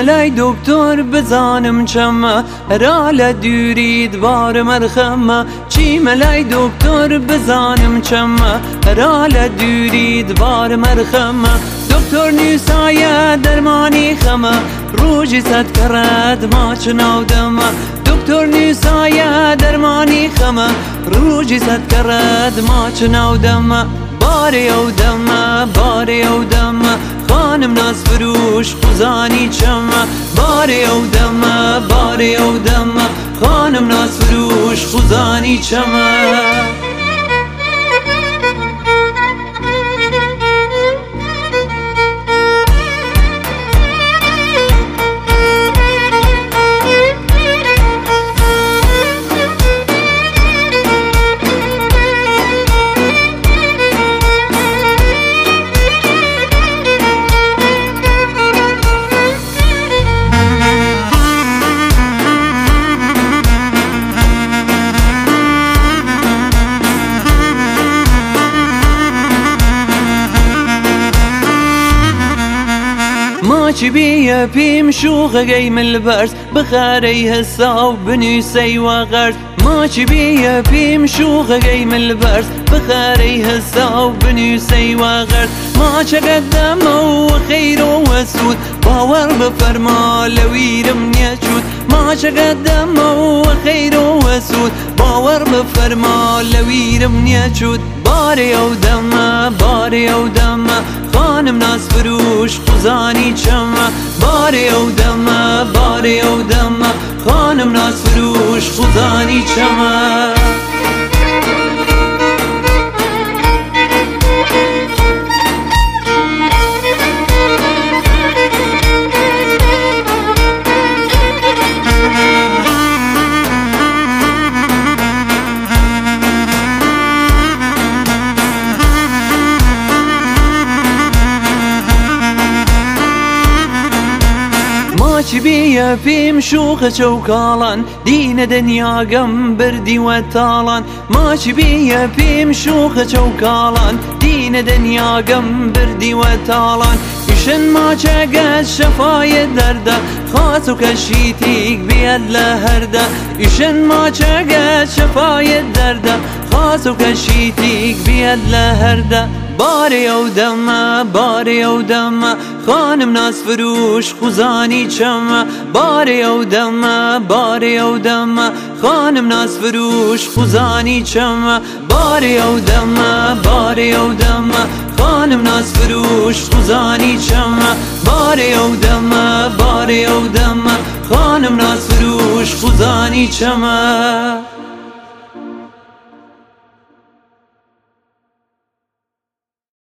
مەلای دکتۆر بزانم چەمە هەرا لە دووریت بارە مەرخەمە چی مەلای دکتۆر بزانم چەمە هەرا لە دووریت بارە مەرخەمە دکتۆر نووسایە دەرمانی خەمە ڕۆژی سەد کەڕەت ماچ ناودەمە دکتۆر نووسایە دەرمانی خەمە ڕۆژی سەد کەڕەت ماچ ناودەمە بارێ ئەو دەمە بارێ ئەو دەمە خانم نازفروش خوزانی چەمە بارێ ئەو دەمە بارێ ئەو دەمە خانم نازفروش خوزانی چەمە ماچی بیە پێم شوخەکەی ملبەرز بخارەی هەسا و بنووسەی وەغەرز ماچی بیە پێم شوخەکەی ملبەرز بخارەی هەسا و بنووسەی وەغەرز ماچەکەت دەمە و خەیرۆ وەسوود باوەڕ بفەرما لە ویرم نییە چوود ماچەکەت دەمە و خەیرۆ وەسوود باوەڕ بفەرما لە ویرم نییە چوود بارێ ئەو دەمە بارێ ئەو دەمە خانم نازفروش خوزانی چەمە بارێ ئەو دەمە بارێ ئەو دەمە خانم نازفروش خوزانی چەمە ماچی بیە پێم شوخە چەوکاڵان دینە دەنیاگەم بردیوە تاڵان ماچی بیە پێم شوخە چەوکاڵان دینە دەنیاگەم بردیوە تاڵان ئیشن ماچەگەت شەفایە دەردە خاچ و کەشیتیک بێت لە هەردە ئیشن ماچەگەت شەفایە دەردە خاچ و کەشیتیک بێت لە هەردە بارێ ئەو دەمە بارێ ئەو دەمە خانم نازفروش خوزانی چەمە بارێ ئەو دەمە بارێ ئەو دەمە خانم نازفروش خوزانی چەمە بارێ ئەو دەمە بارێ ئەو دەمە خانم نازفروش خوزانی چەمە بارێ ئەو دەمە بارێ ئەو دەمە خانم نازفروش خوزانی چەمە